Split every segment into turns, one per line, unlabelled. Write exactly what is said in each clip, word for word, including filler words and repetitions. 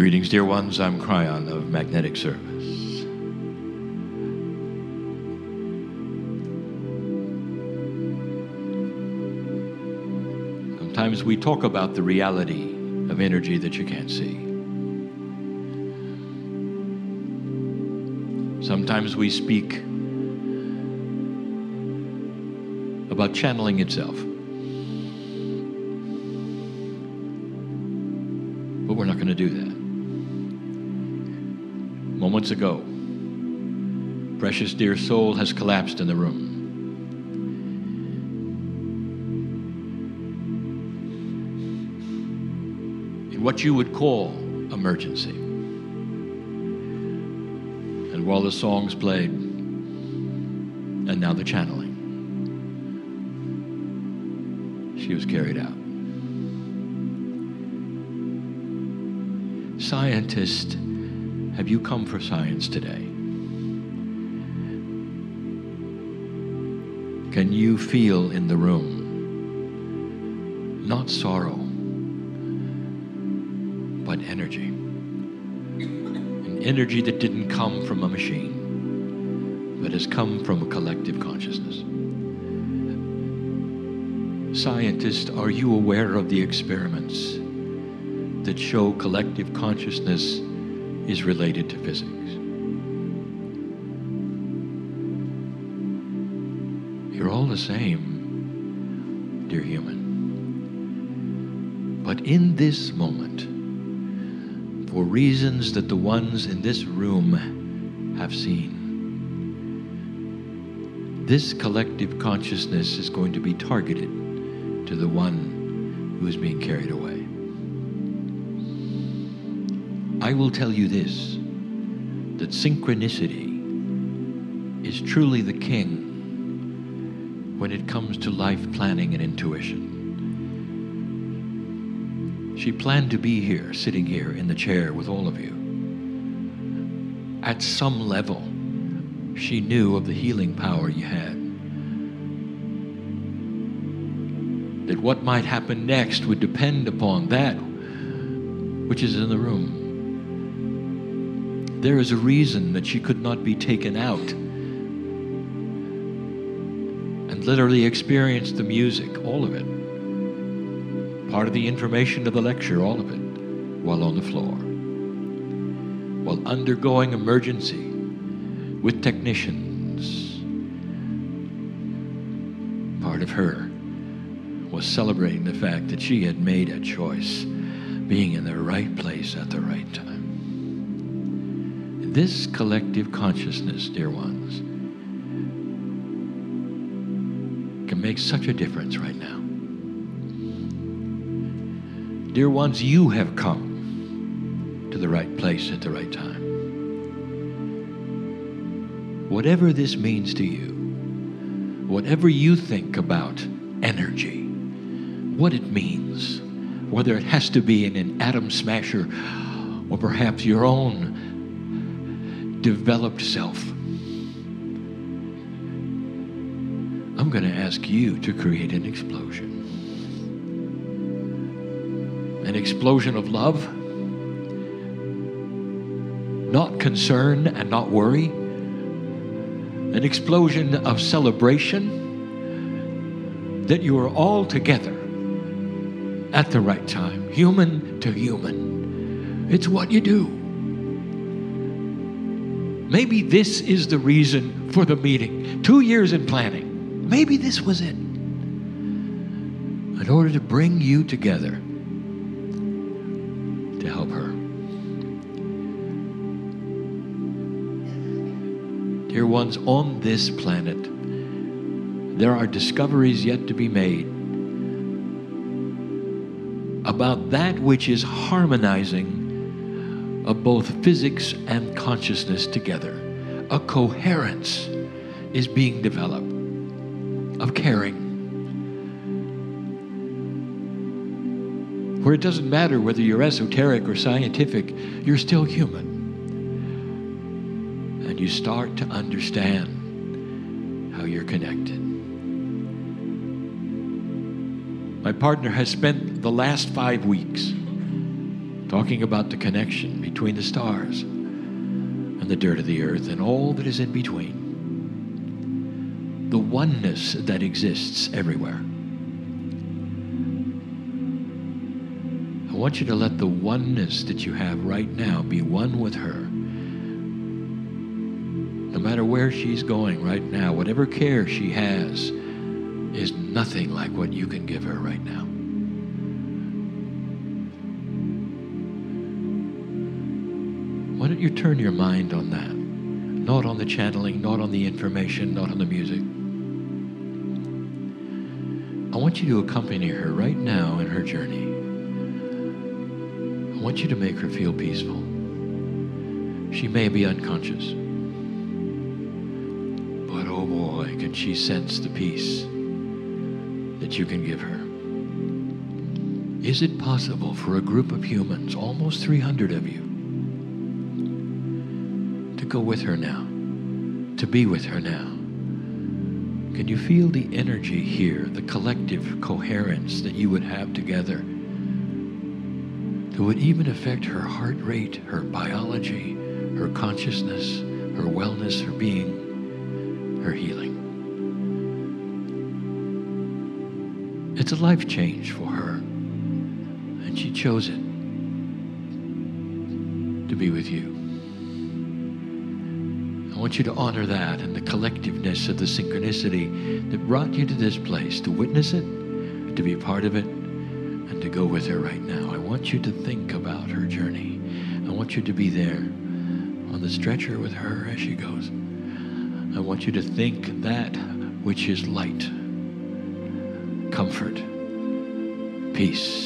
Greetings, dear ones. I'm Cryon of Magnetic Service. Sometimes we talk about the reality of energy that you can't see. Sometimes we speak about channeling itself. But we're not going to do that. Moments ago, precious dear soul has collapsed in the room. In what you would call emergency. And while the songs played, and now the channeling, she was carried out. Scientist, have you come for science today? Can you feel in the room not sorrow, but energy? An energy that didn't come from a machine, but has come from a collective consciousness. Scientist, are you aware of the experiments that show collective consciousness is related to physics? You're all the same, dear human. But in this moment, for reasons that the ones in this room have seen, this collective consciousness is going to be targeted to the one who is being carried away. I will tell you this, that synchronicity is truly the king when it comes to life planning and intuition. She planned to be here, sitting here in the chair with all of you. At some level, she knew of the healing power you had. That what might happen next would depend upon that which is in the room. There is a reason that she could not be taken out and literally experience the music, all of it. Part of the information of the lecture, all of it, while on the floor. While undergoing emergency with technicians. Part of her was celebrating the fact that she had made a choice, being in the right place at the right time. This collective consciousness, dear ones, can make such a difference right now. Dear ones, you have come to the right place at the right time. Whatever this means to you, whatever you think about energy, what it means, whether it has to be in an atom smasher or perhaps your own developed self, I'm going to ask you to create an explosion. An explosion of love, not concern and not worry. An explosion of celebration that you are all together at the right time, human to human. It's what you do. Maybe this is the reason for the meeting. Two years in planning. Maybe this was it. In order to bring you together to help her. Dear ones, on this planet, there are discoveries yet to be made about that which is harmonizing of both physics and consciousness together. A coherence is being developed of caring. Where it doesn't matter whether you're esoteric or scientific, you're still human. And you start to understand how you're connected. My partner has spent the last five weeks talking about the connection between the stars and the dirt of the earth and all that is in between. The oneness that exists everywhere. I want you to let the oneness that you have right now be one with her. No matter where she's going right now, whatever care she has is nothing like what you can give her right now. Why don't you turn your mind on that? Not on the channeling, not on the information, not on the music. I want you to accompany her right now in her journey. I want you to make her feel peaceful. She may be unconscious, but oh boy, can she sense the peace that you can give her. Is it possible for a group of humans, almost three hundred of you, to go with her now, to be with her now? Can you feel the energy here, the collective coherence that you would have together that would even affect her heart rate, her biology, her consciousness, her wellness, her being, her healing? It's a life change for her, and she chose it to be with you. I want you to honor that and the collectiveness of the synchronicity that brought you to this place, to witness it, to be part of it, and to go with her right now. I want you to think about her journey. I want you to be there on the stretcher with her as she goes. I want you to think that which is light, comfort, peace.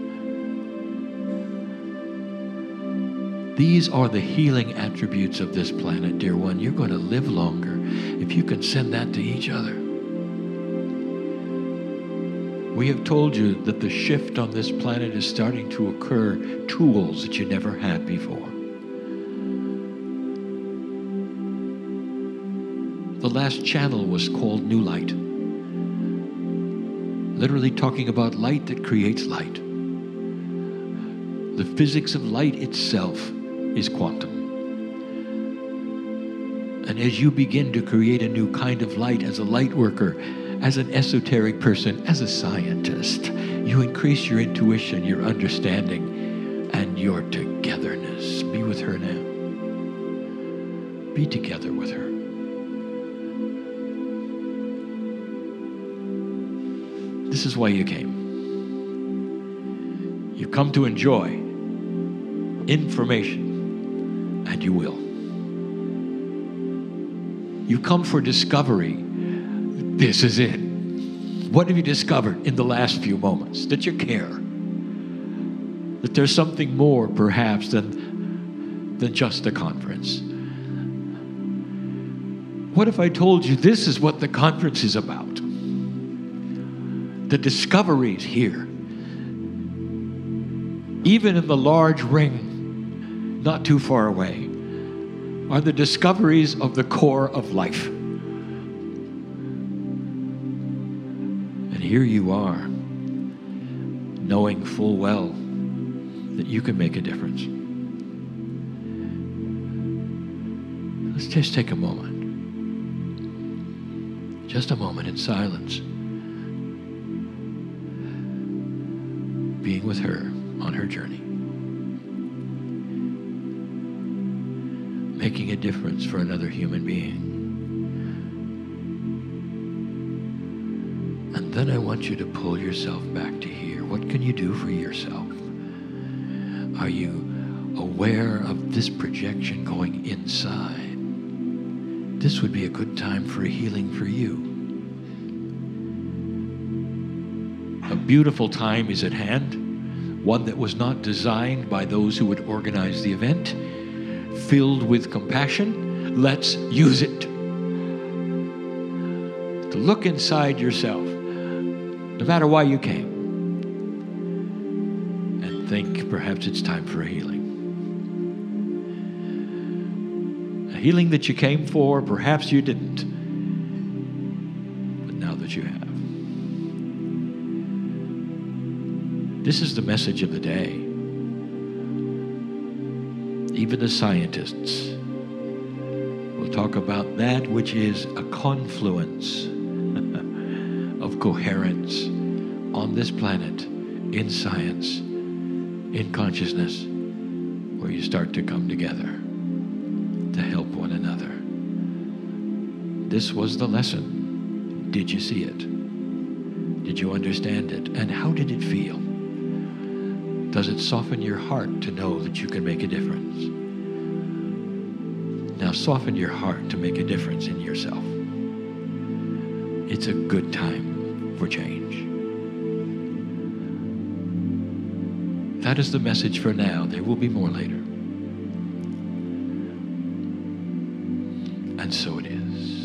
These are the healing attributes of this planet, dear one. You're going to live longer if you can send that to each other. We have told you that the shift on this planet is starting to occur, tools that you never had before. The last channel was called New Light, literally talking about light that creates light. The physics of light itself is quantum. And as you begin to create a new kind of light as a light worker, as an esoteric person, as a scientist, you increase your intuition, your understanding, and your togetherness. Be with her now. Be together with her. This is why you came. You've come to enjoy information, and you will. You come for discovery. This is it. What have you discovered in the last few moments? That you care. That there's something more, perhaps, than, than just a conference. What if I told you this is what the conference is about? The discoveries here. Even in the large ring, not too far away, are the discoveries of the core of life. And here you are, knowing full well that you can make a difference. Let's just take a moment. Just a moment in silence. Being with her on her journey. Making a difference for another human being. And then I want you to pull yourself back to here. What can you do for yourself? Are you aware of this projection going inside? This would be a good time for a healing for you. A beautiful time is at hand. One that was not designed by those who would organize the event. Filled with compassion, let's use it. To look inside yourself, no matter why you came, and think perhaps it's time for a healing. A healing that you came for, perhaps you didn't, but now that you have. This is the message of the day. even the scientists will talk about that which is a confluence of coherence on this planet, in science, in consciousness, where you start to come together to help one another. This was the lesson. Did you see it? Did you understand it? And how did it feel? Does it soften your heart to know that you can make a difference? Now soften your heart to make a difference in yourself. It's a good time for change. That is the message for now. There will be more later. And so it is.